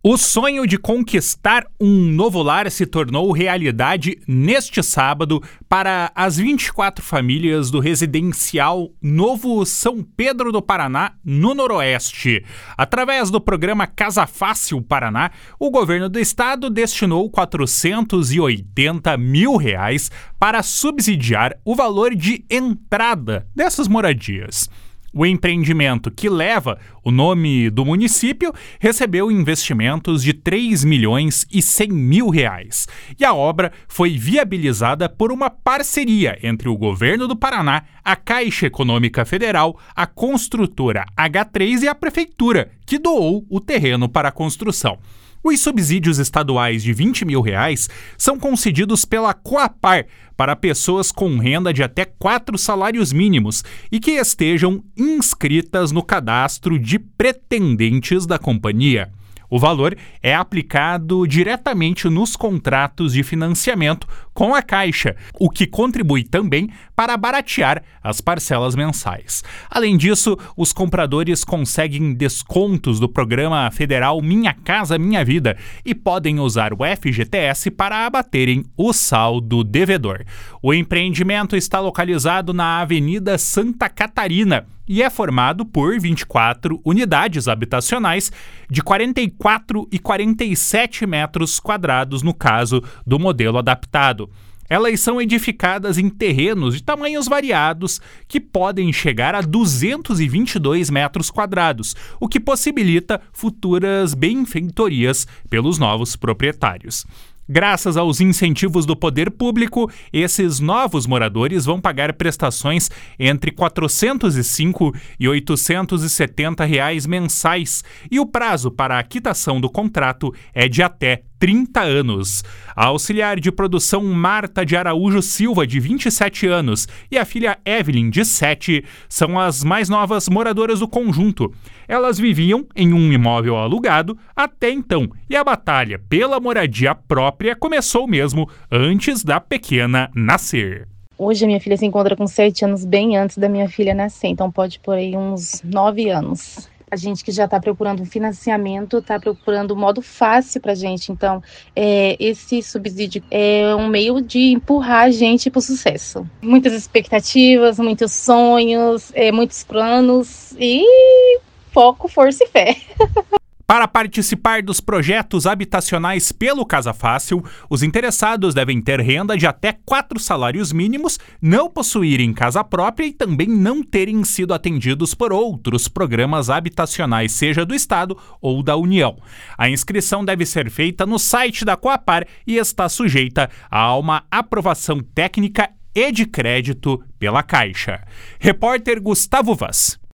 O sonho de conquistar um novo lar se tornou realidade neste sábado para as 24 famílias do residencial Novo São Pedro do Paraná, no Noroeste. Através do programa Casa Fácil Paraná, o governo do estado destinou R$480 mil para subsidiar o valor de entrada dessas moradias. O empreendimento, que leva o nome do município, recebeu investimentos de R$3.100.000. E a obra foi viabilizada por uma parceria entre o governo do Paraná, a Caixa Econômica Federal, a construtora H3 e a prefeitura, que doou o terreno para a construção. Os subsídios estaduais de R$20 mil são concedidos pela Coapar para pessoas com renda de até 4 salários mínimos e que estejam inscritas no cadastro de pretendentes da companhia. O valor é aplicado diretamente nos contratos de financiamento com a Caixa, o que contribui também para baratear as parcelas mensais. Além disso, os compradores conseguem descontos do programa federal Minha Casa Minha Vida e podem usar o FGTS para abaterem o saldo devedor. O empreendimento está localizado na Avenida Santa Catarina e é formado por 24 unidades habitacionais de 44 e 47 metros quadrados no caso do modelo adaptado. Elas são edificadas em terrenos de tamanhos variados que podem chegar a 222 metros quadrados, o que possibilita futuras benfeitorias pelos novos proprietários. Graças aos incentivos do poder público, esses novos moradores vão pagar prestações entre R$405 e R$870 mensais e o prazo para a quitação do contrato é de até 30 anos. A auxiliar de produção Marta de Araújo Silva, de 27 anos, e a filha Evelyn, de 7, são as mais novas moradoras do conjunto. Elas viviam em um imóvel alugado até então, e a batalha pela moradia própria começou mesmo antes da pequena nascer. Hoje a minha filha se encontra com 7 anos, bem antes da minha filha nascer, então pode por aí uns 9 anos. A gente que já está procurando um financiamento, está procurando um modo fácil para a gente. Então, esse subsídio é um meio de empurrar a gente para o sucesso. Muitas expectativas, muitos sonhos, muitos planos e foco, força e fé. Para participar dos projetos habitacionais pelo Casa Fácil, os interessados devem ter renda de até 4 salários mínimos, não possuírem casa própria e também não terem sido atendidos por outros programas habitacionais, seja do Estado ou da União. A inscrição deve ser feita no site da Coapar e está sujeita a uma aprovação técnica e de crédito pela Caixa. Repórter Gustavo Vaz.